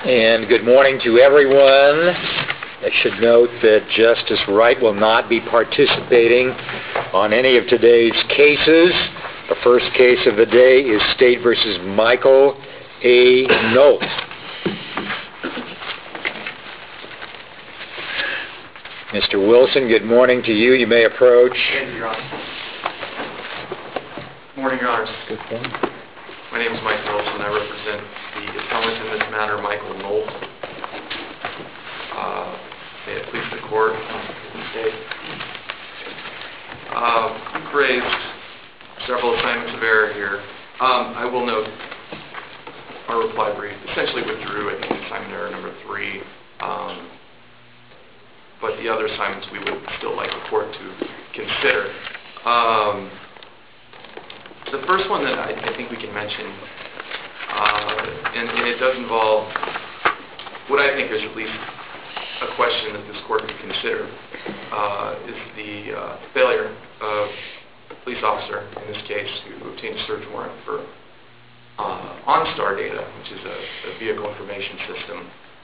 And good morning to everyone. I should note that Justice Wright will not be participating on any of today's cases. The first case of the day is State v. Michael A. Nolt. Mr. Wilson, good morning to you. You may approach. Thank you, Your Honor. Good morning, Your Honors. Good morning. My name is Mike Wilson. I represent the appellant in this matter, Michael Nolt. May it please the Court. We've raised several assignments of error here. I will note our reply brief essentially withdrew, I think, assignment error number 3. But the other assignments we would still like the Court to consider. The first one that I think we can mention, and it does involve what I think is at least a question that this Court could consider, is the failure of a police officer, in this case, who obtained a search warrant for OnStar data, which is a vehicle information system.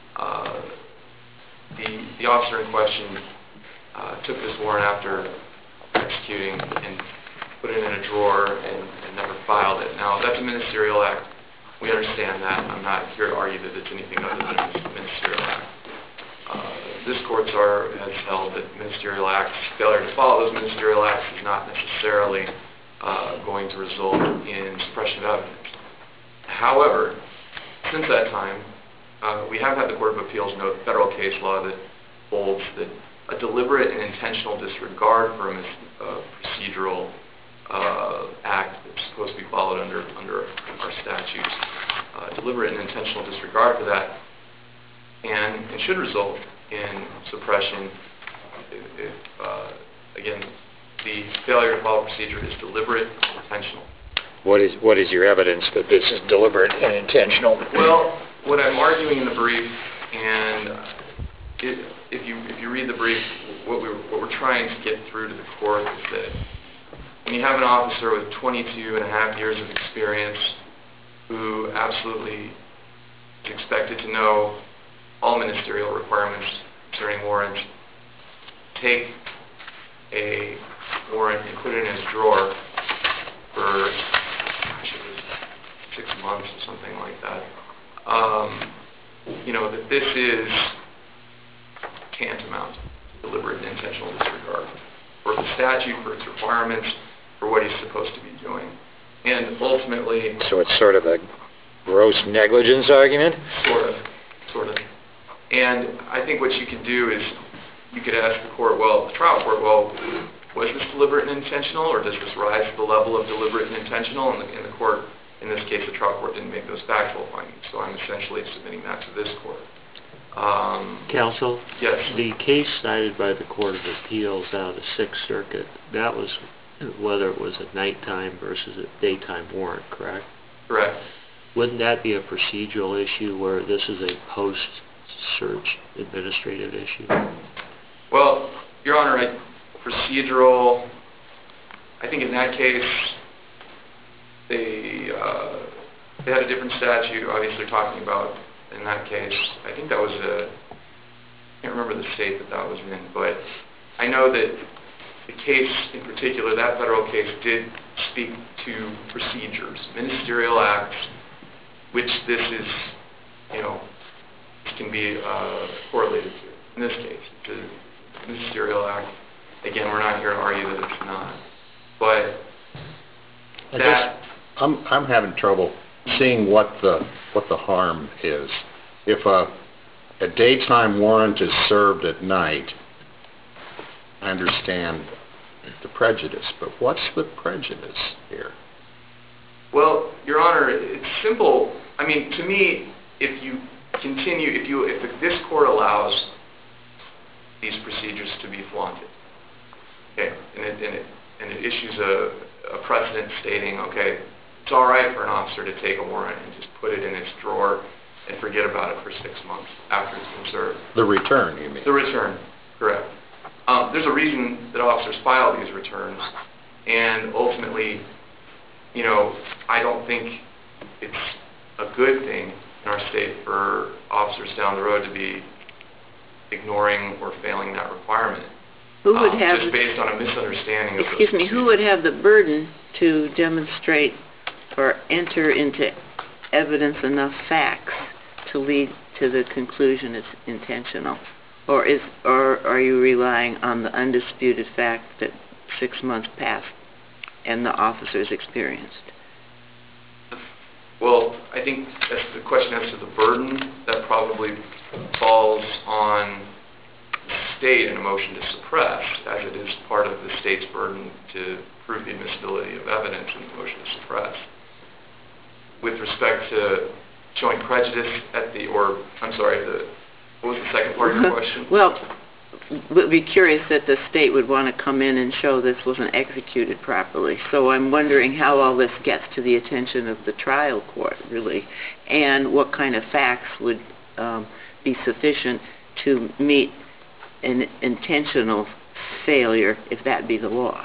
The officer in question took this warrant after executing and put it in a drawer and never filed it. Now, that's a ministerial act. We understand that. I'm not here to argue that it's anything other than a ministerial act. This Court has held that ministerial acts, failure to follow those ministerial acts is not necessarily going to result in suppression of evidence. However, since that time, we have had the Court of Appeals note federal case law that holds that a deliberate and intentional disregard for a procedural act that's supposed to be followed under our statutes, deliberate and intentional disregard for that can and should result in suppression if, again, the failure to follow procedure is deliberate and intentional. What is your evidence that this is deliberate and intentional? Well, what I'm arguing in the brief, and if you read the brief, what we're trying to get through to the Court is that when you have an officer with 22 and a half years of experience who absolutely is expected to know all ministerial requirements concerning warrants, take a warrant and put it in his drawer for 6 months or something like that, that this is tantamount to deliberate and intentional disregard for the statute, for its requirements, for what he's supposed to be doing. And ultimately... So it's sort of a gross negligence argument? Sort of. And I think what you could do is you could ask the trial court, was this deliberate and intentional, or does this rise to the level of deliberate and intentional? And the court, in this case, the trial court didn't make those factual findings, so I'm essentially submitting that to this Court. Counsel? Yes. The case cited by the Court of Appeals out of the Sixth Circuit, that was whether it was a nighttime versus a daytime warrant, correct? Correct. Wouldn't that be a procedural issue where this is a post-search administrative issue? Well, Your Honor, procedural, I think in that case, they had a different statute, obviously talking about, in that case, I think that was I can't remember the state that was in, but I know that the case in particular, that federal case, did speak to procedures, ministerial acts, which this is, this can be correlated to. In this case, it's a ministerial act. Again, we're not here to argue that it's not. But I'm having trouble seeing what the harm is. If a daytime warrant is served at night, I understand the prejudice, but what's the prejudice here? Well, Your Honor, it's simple. I mean, to me, if this Court allows these procedures to be flaunted, okay, and it issues a precedent stating, okay, it's all right for an officer to take a warrant and just put it in its drawer and forget about it for 6 months after it's been served. The return, you mean? The return, correct. There's a reason that officers file these returns, and ultimately, I don't think it's a good thing in our state for officers down the road to be ignoring or failing that requirement. Who would have, just based on a misunderstanding of excuse me, who would have the burden to demonstrate or enter into evidence enough facts to lead to the conclusion it's intentional? Or are you relying on the undisputed fact that 6 months passed and the officers experienced? Well, I think that's the question as to the burden. That probably falls on the state in a motion to suppress, as it is part of the state's burden to prove the admissibility of evidence in the motion to suppress. With respect to showing prejudice at the, or, I'm sorry, what was the second part of your question? Well, would be curious that the state would want to come in and show this wasn't executed properly. So I'm wondering how all this gets to the attention of the trial court, really, and what kind of facts would be sufficient to meet an intentional failure, if that be the law.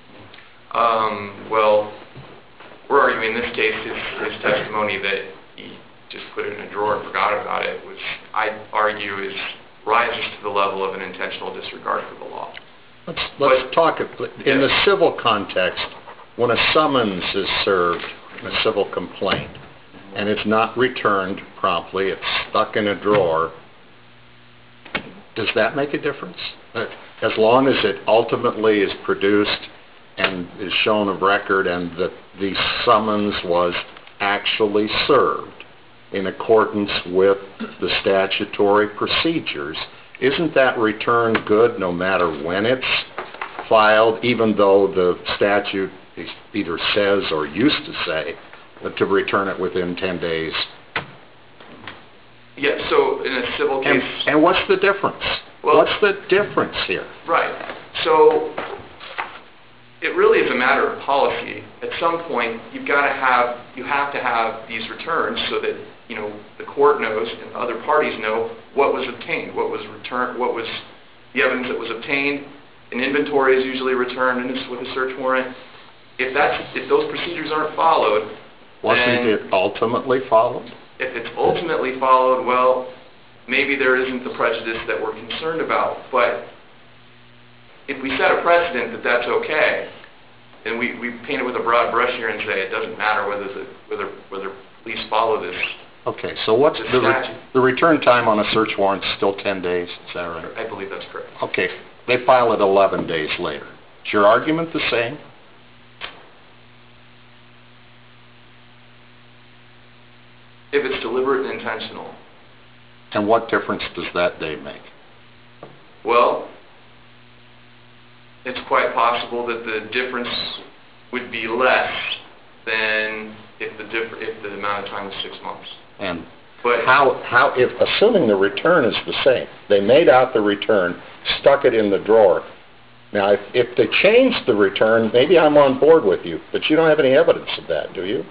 Well, we're arguing in this case his testimony that he just put it in a drawer and forgot about it, which I argue rises to the level of an intentional disregard for the law. Let's talk in the civil context. When a summons is served in a civil complaint and it's not returned promptly, it's stuck in a drawer, does that make a difference? As long as it ultimately is produced and is shown of record and that the summons was actually served in accordance with the statutory procedures, isn't that return good no matter when it's filed, even though the statute either says or used to say to return it within 10 days? Yeah, so in a civil case... And what's the difference? Well, what's the difference here? Right. So it really is a matter of policy. At some point, you have to have these returns so that the court knows and other parties know what was obtained, what was returned, what was the evidence that was obtained. An inventory is usually returned with a search warrant. If those procedures aren't followed, wasn't it ultimately followed? If it's ultimately followed, well, maybe there isn't the prejudice that we're concerned about. But if we set a precedent that that's okay, and we paint it with a broad brush here and say it doesn't matter whether police follow this. Okay, so what's the return time on a search warrant? Still 10 days, is that right? I believe that's correct. Okay, they file it 11 days later. Is your argument the same? If it's deliberate and intentional. And what difference does that day make? Well, it's quite possible that the difference would be less than if the amount of time was 6 months. And if assuming the return is the same, they made out the return, stuck it in the drawer. Now, if they changed the return, maybe I'm on board with you, but you don't have any evidence of that, do you?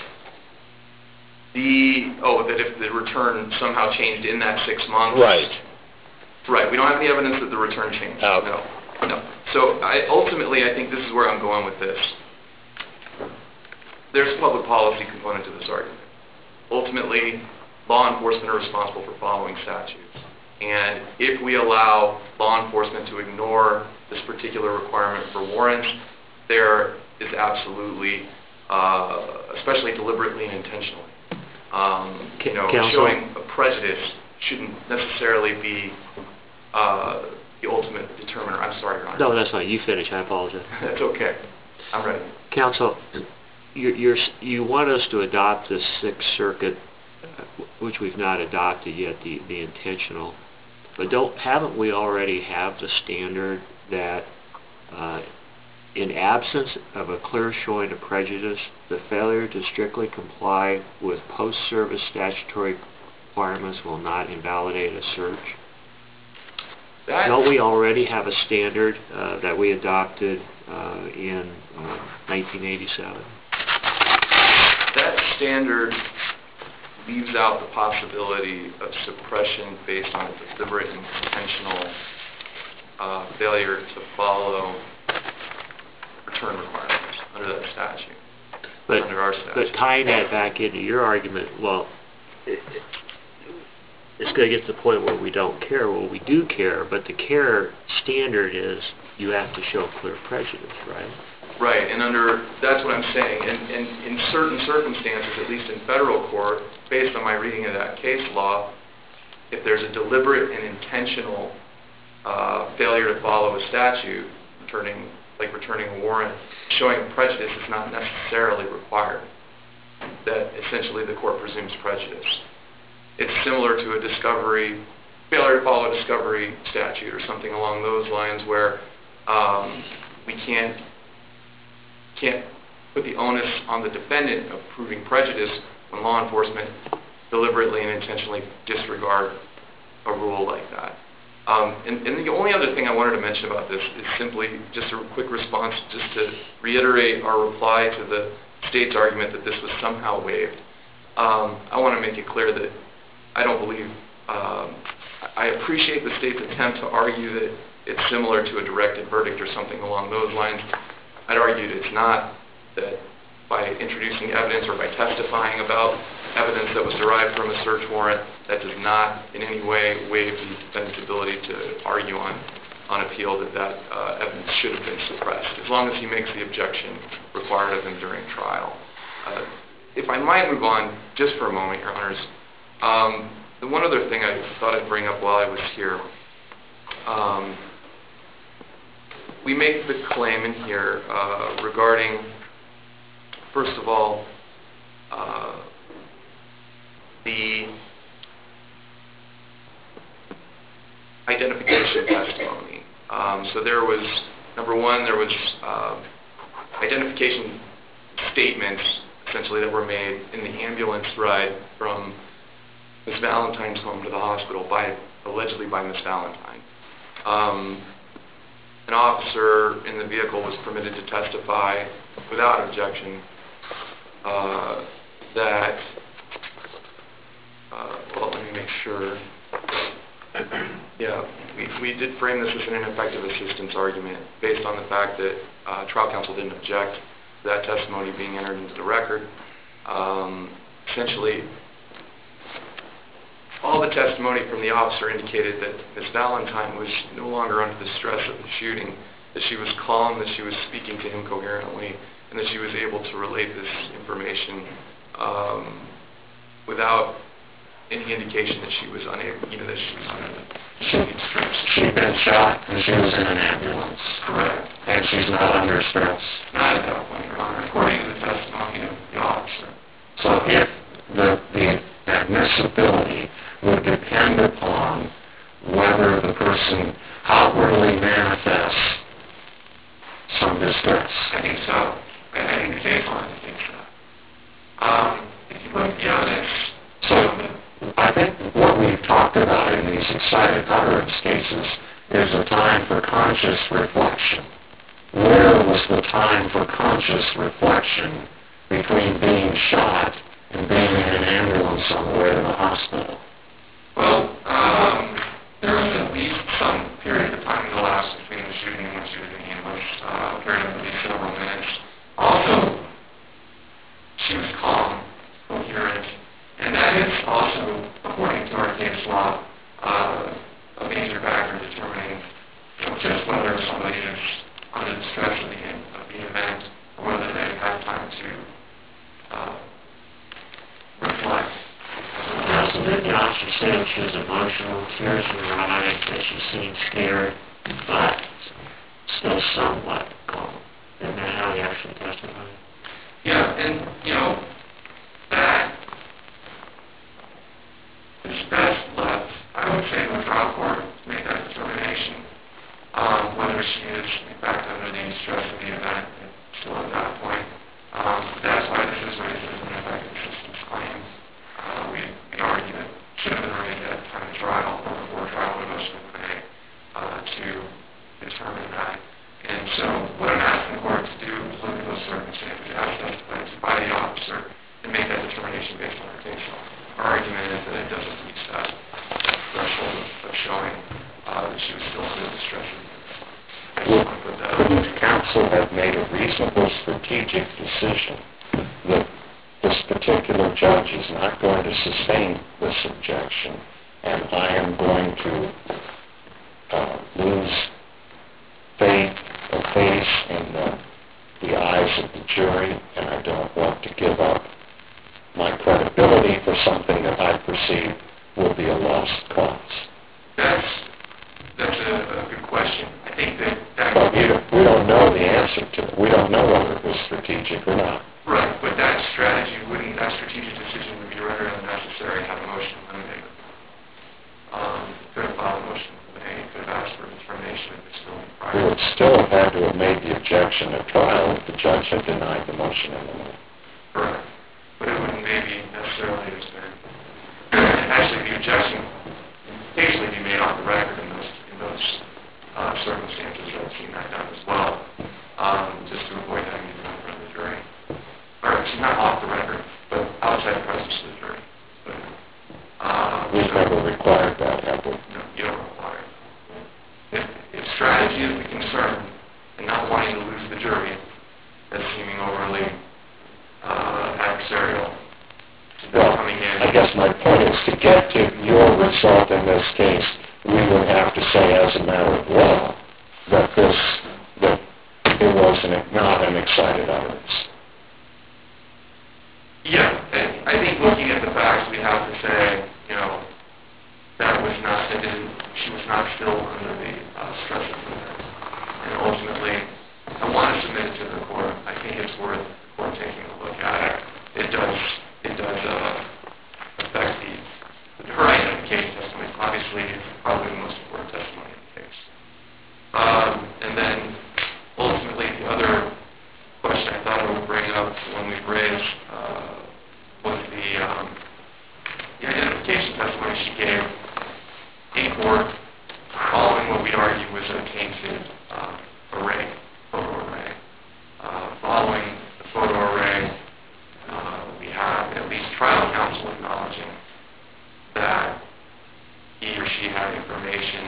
That if the return somehow changed in that 6 months? Right. Right. We don't have any evidence that the return changed. No. So ultimately, I think this is where I'm going with this. There's a public policy component to this argument. Ultimately, law enforcement are responsible for following statutes. And if we allow law enforcement to ignore this particular requirement for warrants, there is absolutely, especially deliberately and intentionally, showing a prejudice shouldn't necessarily be the ultimate determiner. I'm sorry, Your Honor. No, that's fine. You finish. I apologize. That's okay. I'm ready. Counsel, you want us to adopt the Sixth Circuit, which we've not adopted yet, the intentional. But haven't we already have the standard that in absence of a clear showing of prejudice, the failure to strictly comply with post-service statutory requirements will not invalidate a search? Don't we already have a standard that we adopted in 1987? That standard leaves out the possibility of suppression based on a deliberate and intentional failure to follow return requirements under that statute, under our statute. But tying that back into your argument, well, it's going to get to the point where we don't care. Well, we do care, but the care standard is you have to show clear prejudice, right? Right, and that's what I'm saying, and in certain circumstances, at least in federal court, based on my reading of that case law, if there's a deliberate and intentional failure to follow a statute, returning a warrant, showing prejudice is not necessarily required. That essentially the court presumes prejudice. It's similar to a failure to follow a discovery statute or something along those lines where we can't put the onus on the defendant of proving prejudice when law enforcement deliberately and intentionally disregard a rule like that. And the only other thing I wanted to mention about this is simply just a quick response just to reiterate our reply to the state's argument that this was somehow waived. I want to make it clear that I don't believe, I appreciate the state's attempt to argue that it's similar to a directed verdict or something along those lines. I'd argue that it's not, that by introducing evidence or by testifying about evidence that was derived from a search warrant, that does not in any way waive the defendant's ability to argue on appeal that evidence should have been suppressed, as long as he makes the objection required of him during trial. If I might move on just for a moment, Your Honors, the one other thing I thought I'd bring up while I was here, we make the claim in here regarding, first of all, the identification testimony. So there was, number one, there was identification statements, essentially, that were made in the ambulance ride from Ms. Valentine's home to the hospital, allegedly by Ms. Valentine. An officer in the vehicle was permitted to testify without objection that, well, let me make sure. Yeah, we did frame this as an ineffective assistance argument based on the fact that trial counsel didn't object to that testimony being entered into the record. Essentially, all the testimony from the officer indicated that Ms. Valentine was no longer under the stress of the shooting, that she was calm, that she was speaking to him coherently, and that she was able to relate this information without any indication that she was unable, that she was under the shooting stress. She'd been shot and she was in an ambulance. Correct. And she's not under stress. Not at that point, Your Honor, according to the testimony of the officer. So if the admissibility would depend upon whether the person outwardly manifests some distress. I think so. I think the case law indicates that. If you look at the evidence, so I think what we've talked about in these excited utterance cases is a time for conscious reflection. Where was the time for conscious reflection between being shot and being in an ambulance on the way to the hospital? well, there was at least some period of time elapsed between the shooting and when she was in the ambulance, a period of at least several minutes. Also, she was calm, coherent, and that is also, according to our case law, a major factor in determining just whether somebody is under the stress of the event or whether they have time to reflect. So did the officer say that she was emotional, tears in her eyes, that she seemed scared, but still somewhat calm? Isn't that how he actually testified? Yeah, and, that is best left, I would say, to the trial court to make that determination. Whether she is, in fact, under the stress of the event, still at that point. That's why this is raised as an ineffective assistance claim. We argue that it should have been raised at the time of trial or before trial with motion to pay to determine that. And so what I'm asking the court to do is look at those circumstances as testified to by the officer and make that determination based on her case law. Our argument is that it doesn't reach that threshold of showing that she was still under the stress of the event. I just want to put that out. Couldn't counsel have made a reasonable strategic decision that this particular judge is not going going to sustain this objection, and I am going to lose faith in the eyes of the jury, and I don't want to give up my credibility for something that I perceive will be a lost cause. That's a good question. I think that But we don't know the answer to it. We don't know whether it was strategic or not. right, but that strategic decision would be rendered unnecessary to have a motion eliminated. Could have filed a motion eliminated, could have asked for a determination of disability We prior. would still have had to have made the objection at trial if the judge had denied the motion eliminated. Correct. But it wouldn't maybe necessarily have been. Actually, the objection occasionally be made off the record in those circumstances. I've seen that done as well, just to avoid having to go in front of the jury. Or actually, not off the record, but outside the presence of the jury. But, We've never required that, have we? no, you don't require it. If strategy is the concern, and not wanting to lose the jury, that's seeming overly adversarial. Well, Coming in. I guess my point is to get to your result in this case, we would have to say as a matter of law that it was not an excited utterance. Yeah, and I think looking at the facts, we have to say, she was not still under the stress of the events. And ultimately, I want to submit it to the court. I think it's worth the court taking a look at it. It does affect her identification testimony. Obviously, it's probably the most important testimony in the case. And then, ultimately, the other question I thought I would bring up when we raised was the identification testimony she gave in court following what we argue was a tainted photo array. Following the photo array, we have at least trial counsel acknowledging that he or she had information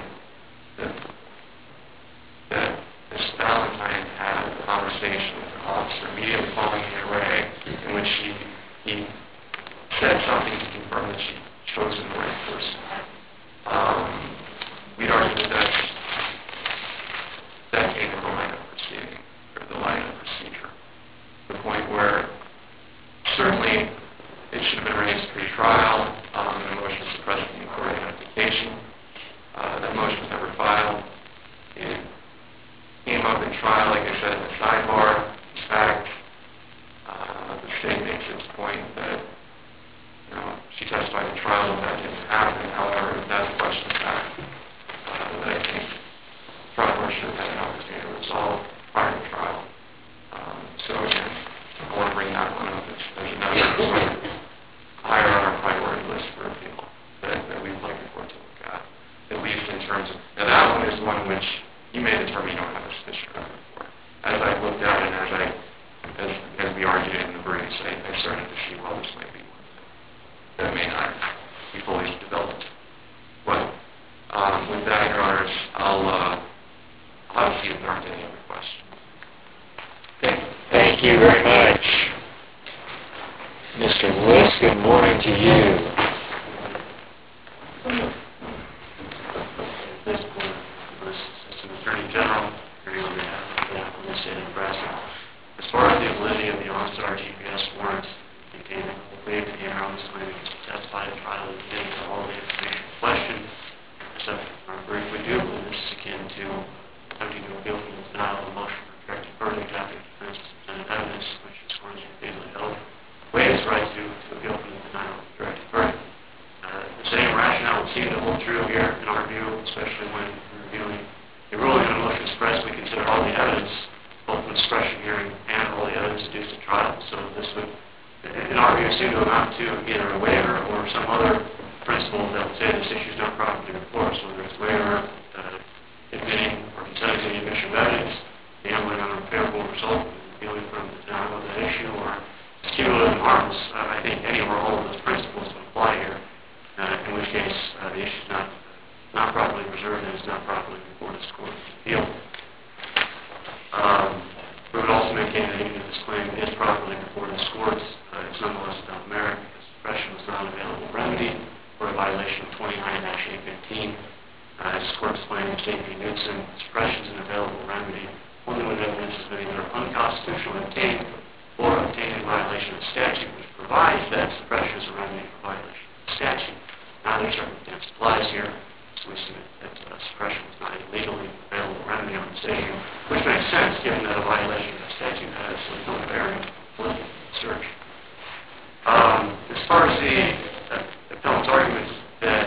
that Ms. Valentine had a conversation with an officer immediately following the array in which he said something to confirm that she'd chosen the right person. We'd argue that that came from the line of proceeding, or the line of procedure. The point where certainly it should have been raised pre-trial, and the motion to suppress the inquiry identification. That motion was never filed. It came up in trial, like I said, in the sidebar. In fact, the state makes its point that she testified in trial that that didn't happen. However, that's a question of fact that I think the trial court should have had an opportunity to resolve prior to trial. So again, I want to bring that one up. There's another sort of higher on our priority list for appeal that we'd like the court to look at least in terms of, now that one is one which you may determine you don't have a sufficient record for. As I looked at it and as we argued it in the briefs, I started to see, well, this might be one that may not be fully developed. But with that, Your Honors, I'll see if there aren't any other questions. Thank you very much. Mr. Lewis, good morning to you. Assistant Attorney General, here on behalf of the State of Nebraska. As far as the validity of the OnStar GPS warrant contained in the plea, the Aaron was claiming to testify at trial and getting to all the information questioned. So, our brief, we do believe this is akin to attempting to appeal from the denial of a motion for directed verdict after defense has presented evidence, which is going to be legally held. Waive his right to appeal from the denial of directed verdict. The same rationale would seem to hold true here in our view, especially when reviewing a ruling on a motion expressed. We consider all the evidence, both from the suppression hearing and all the evidence adduced at trial. So this would, in our view, seem to amount to either a waiver or some other principle that would say this issue is not properly before us, whether it's waiver, admitting or consenting to the admission of evidence, gambling on a favorable result, appealing from the denial of that issue, or cumulative harms. I think any or all of those principles would apply here, in which case the issue is not properly preserved and is not properly before this court to appeal. We would also maintain that even if this claim is properly before this court, it's nonetheless without merit because suppression was not available. available remedy for a violation of 29-815. As this Court explained in State v. Knudsen, suppression is an available remedy only when evidence has been either unconstitutionally obtained or obtained in violation of the statute, which provides that suppression is a remedy for violation of the statute. Neither circumstance applies here, so we submit that suppression was not a legally available remedy on this issue, which makes sense given that a violation of the statute has no bearing on the search. As far as the appellant's arguments that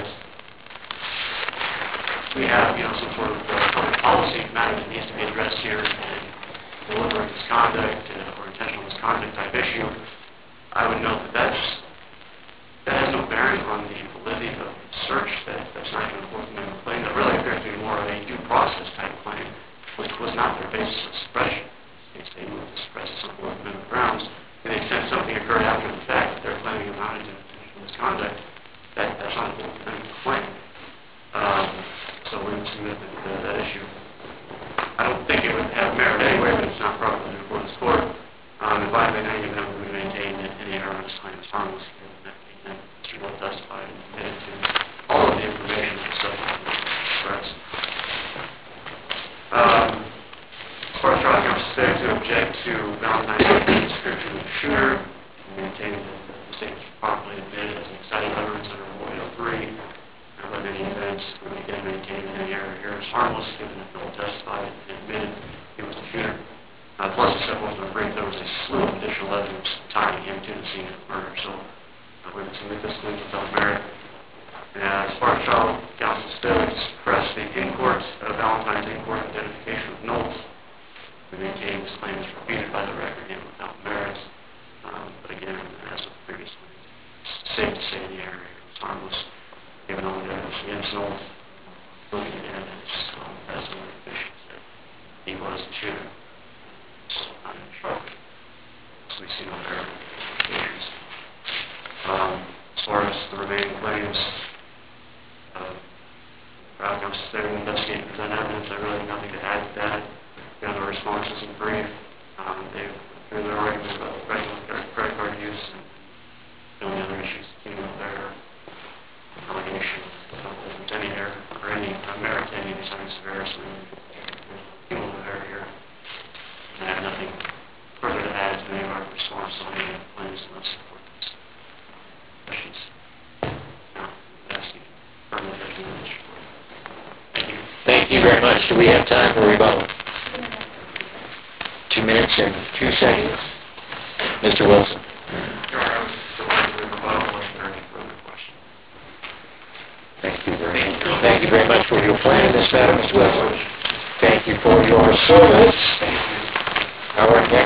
we have, some sort of public policy matter that needs to be addressed here, and deliberate misconduct or intentional misconduct type issue, I would note that has no bearing on the validity of the search. That's not even a Fourth Amendment claim. That really appears to be more of a due process type claim, which was not their basis of suppression. They moved to suppress some Fourth Amendment grounds. To the extent something occurred after the fact that they're claiming amounted to intentional misconduct, that's not a Fourth Amendment claim. So we would submit that issue. I don't think it would have merit anyway, but it's not properly before this Court. If I may not even we maintain that any error on this claim is harmless, given that Mr. Gold testified and admitted to all of the information that was subject to express. As far as trial counsel failed to object to Valentine's description of the shooter, we maintain that the statement was properly admitted as an exciting utterance under Rule 803. But in any event, we again maintain that any error here is harmless, given that Gold testified and admitted he was the shooter. Plus, as set forth in the brief, there was a slew of additional evidence tying him to the scene of the murder. So we would submit this claim without merit. And as far as trial counsel's failure to suppress the Valentine's in-court identification of Knowles, we maintain this claim is refuted by the record and without merit. But again, as with the previous claim, it's safe to say the error was harmless, given all the evidence against Knowles, looking at the evidence as the officials that he was the shooter. So not in trouble. So we see no error in the issues. As far as the remaining claims, trial counsel's failure to investigate and present evidence, I really have nothing to add to that. We have the responses in brief. They've through their argument about the credit card use and the only other issues that came up there. Allegation of any error or any merit to any of these signs of embarrassment. Cumulative error here. And I have nothing further to add to any of our response on any of the claims unless support these questions. Now, asking further judgment. Thank you. Thank you very much. Do we have time for rebuttal? 2 minutes and 2 seconds. Mr. Wilson. Your Honor, I was delighted to rebuttal unless there are any further questions. Thank you very much for your plan in this matter, Mr. Wilson. Thank you for your service. Our next